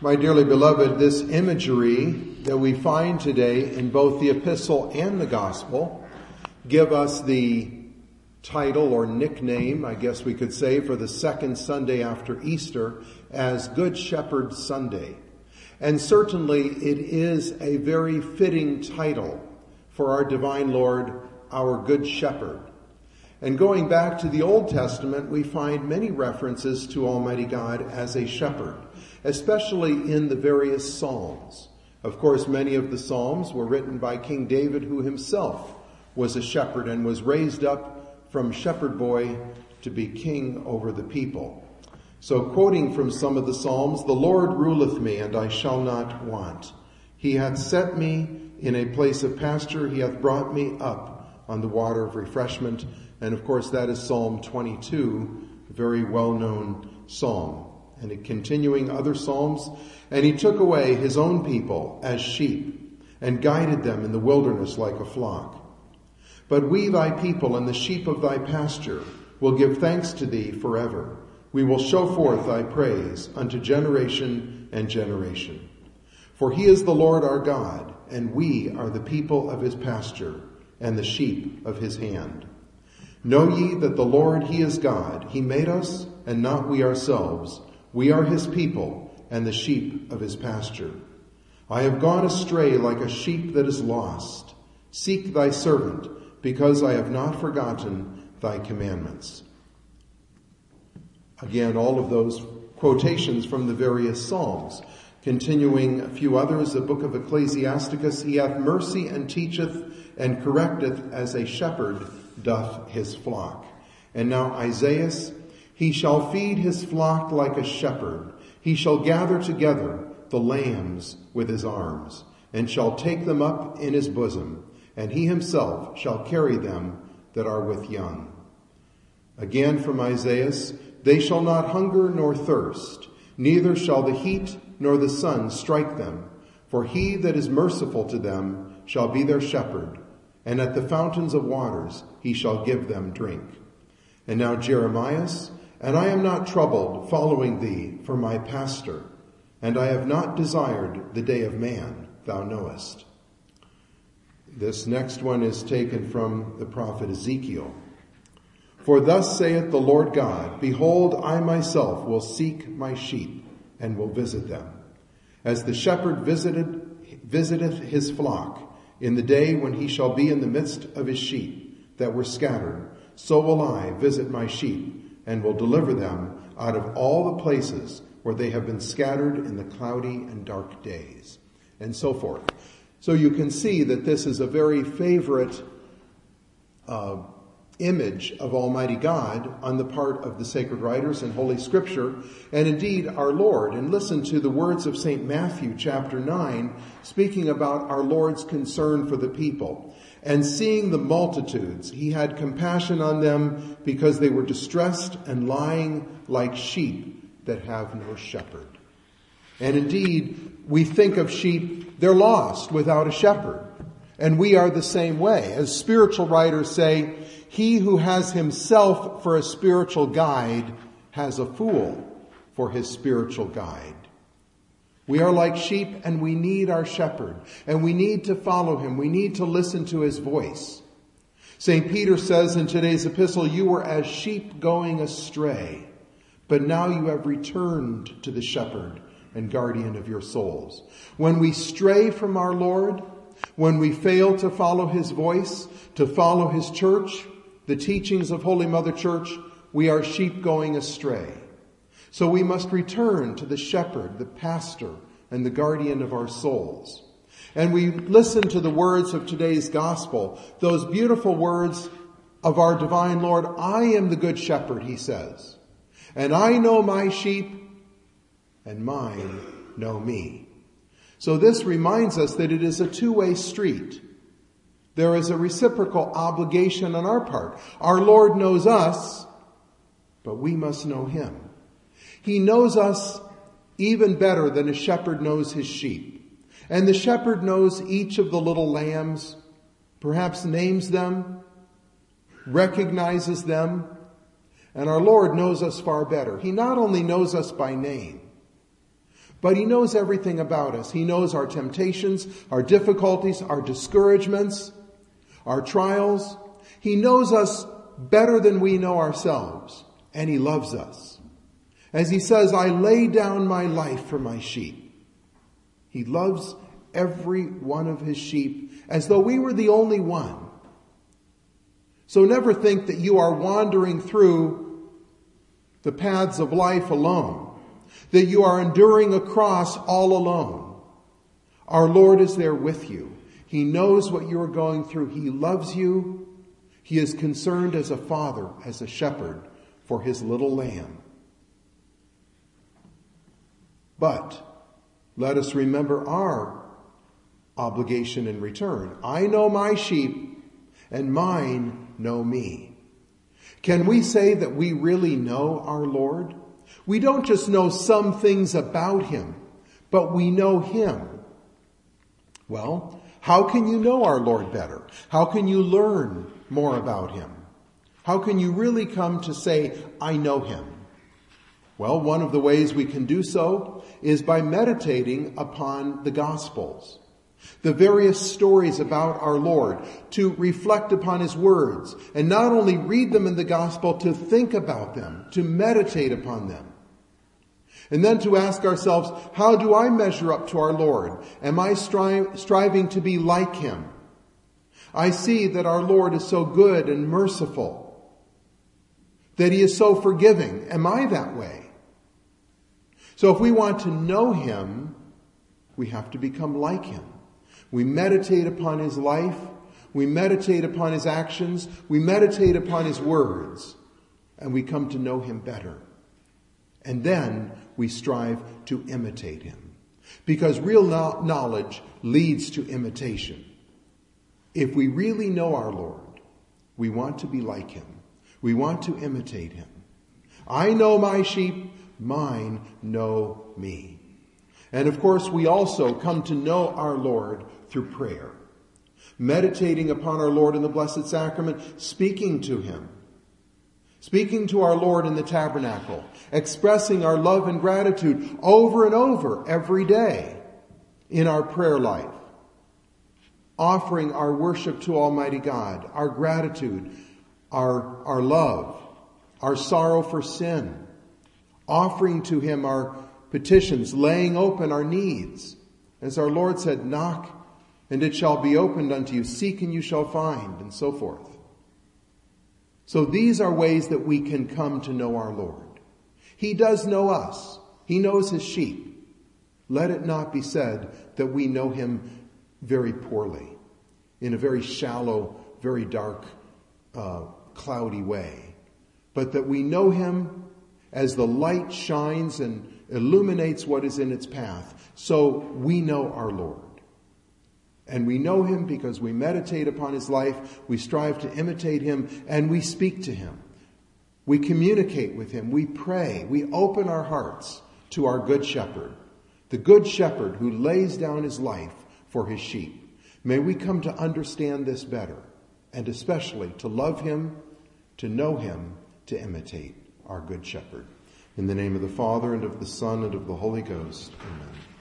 My dearly beloved, this imagery that we find today in both the epistle and the gospel give us the title or nickname, I guess we could say, for the second Sunday after Easter as Good Shepherd Sunday. And certainly it is a very fitting title for our divine Lord, our Good Shepherd. And going back to the Old Testament, we find many references to Almighty God as a shepherd, especially in the various Psalms. Of course, many of the Psalms were written by King David, who himself was a shepherd and was raised up from shepherd boy to be king over the people. So quoting from some of the Psalms, "The Lord ruleth me, and I shall not want. He hath set me in a place of pasture. He hath brought me up on the water of refreshment." And of course, that is Psalm 22, a very well-known psalm. And continuing other psalms, "And he took away his own people as sheep, and guided them in the wilderness like a flock. But we, thy people, and the sheep of thy pasture, will give thanks to thee forever. We will show forth thy praise unto generation and generation. For he is the Lord our God, and we are the people of his pasture, and the sheep of his hand. Know ye that the Lord, he is God. He made us, and not we ourselves. We are his people, and the sheep of his pasture. I have gone astray like a sheep that is lost. Seek thy servant, because I have not forgotten thy commandments." Again, all of those quotations from the various Psalms. Continuing a few others, the book of Ecclesiasticus, "He hath mercy and teacheth and correcteth as a shepherd doth his flock." And now Isaiah, "He shall feed his flock like a shepherd. He shall gather together the lambs with his arms, and shall take them up in his bosom, and he himself shall carry them that are with young." Again from Isaiah, "They shall not hunger nor thirst, neither shall the heat nor the sun strike them. For he that is merciful to them shall be their shepherd, and at the fountains of waters he shall give them drink." And now Jeremiah, "And I am not troubled, following thee for my pastor, and I have not desired the day of man, thou knowest." This next one is taken from the prophet Ezekiel. "For thus saith the Lord God, Behold, I myself will seek my sheep, and will visit them. As the shepherd visiteth his flock, in the day when he shall be in the midst of his sheep that were scattered, so will I visit my sheep, and will deliver them out of all the places where they have been scattered in the cloudy and dark days," and so forth. So you can see that this is a very favorite image of Almighty God on the part of the sacred writers and Holy Scripture, and indeed our Lord. And listen to the words of St. Matthew chapter 9, speaking about our Lord's concern for the people. "And seeing the multitudes, he had compassion on them, because they were distressed and lying like sheep that have no shepherd." And indeed, we think of sheep, they're lost without a shepherd. And we are the same way. As spiritual writers say, he who has himself for a spiritual guide has a fool for his spiritual guide. We are like sheep, and we need our shepherd, and we need to follow him. We need to listen to his voice. St. Peter says in today's epistle, "You were as sheep going astray, but now you have returned to the shepherd and guardian of your souls." When we stray from our Lord, when we fail to follow his voice, to follow his church, the teachings of Holy Mother Church, we are sheep going astray. So we must return to the shepherd, the pastor, and the guardian of our souls. And we listen to the words of today's gospel, those beautiful words of our divine Lord. "I am the good shepherd," he says, "and I know my sheep, and mine know me." So this reminds us that it is a two-way street. There is a reciprocal obligation on our part. Our Lord knows us, but we must know him. He knows us even better than a shepherd knows his sheep. And the shepherd knows each of the little lambs, perhaps names them, recognizes them, and our Lord knows us far better. He not only knows us by name, But he knows everything about us. He knows our temptations, our difficulties, our discouragements, our trials. He knows us better than we know ourselves, and he loves us. As he says, I lay down my life for my sheep. He loves every one of his sheep as though we were the only one. So never think that you are wandering through the paths of life alone, that you are enduring a cross all alone. Our Lord is there with you. He knows what you are going through. He loves you. He is concerned as a father, as a shepherd for his little lamb. But let us remember our obligation in return. I know my sheep, and mine know me. Can we say that we really know our Lord? We don't just know some things about him, but we know him. Well, how can you know our Lord better? How can you learn more about him? How can you really come to say, I know him? Well, one of the ways we can do so is by meditating upon the Gospels, the various stories about our Lord, to reflect upon his words, and not only read them in the Gospel, to think about them, to meditate upon them. And then to ask ourselves, how do I measure up to our Lord? Am I striving to be like him? I see that our Lord is so good and merciful, that he is so forgiving. Am I that way? So if we want to know him, we have to become like him. We meditate upon his life. We meditate upon his actions. We meditate upon his words. And we come to know him better. And then we strive to imitate him. Because real knowledge leads to imitation. If we really know our Lord, we want to be like him. We want to imitate him. I know my sheep, mine know me. And of course, we also come to know our Lord through prayer. Meditating upon our Lord in the Blessed Sacrament, speaking to him. Speaking to our Lord in the tabernacle, expressing our love and gratitude over and over every day in our prayer life. Offering our worship to Almighty God, our gratitude, our love, our sorrow for sin. Offering to him our petitions, laying open our needs. As our Lord said, knock and it shall be opened unto you, seek and you shall find, and so forth. So these are ways that we can come to know our Lord. He does know us. He knows his sheep. Let it not be said that we know him very poorly, in a very shallow, very dark, cloudy way, but that we know him as the light shines and illuminates what is in its path. So we know our Lord. And we know him because we meditate upon his life, we strive to imitate him, and we speak to him. We communicate with him, we pray, we open our hearts to our good shepherd, the good shepherd who lays down his life for his sheep. May we come to understand this better, and especially to love him, to know him, to imitate our good shepherd. In the name of the Father, and of the Son, and of the Holy Ghost. Amen.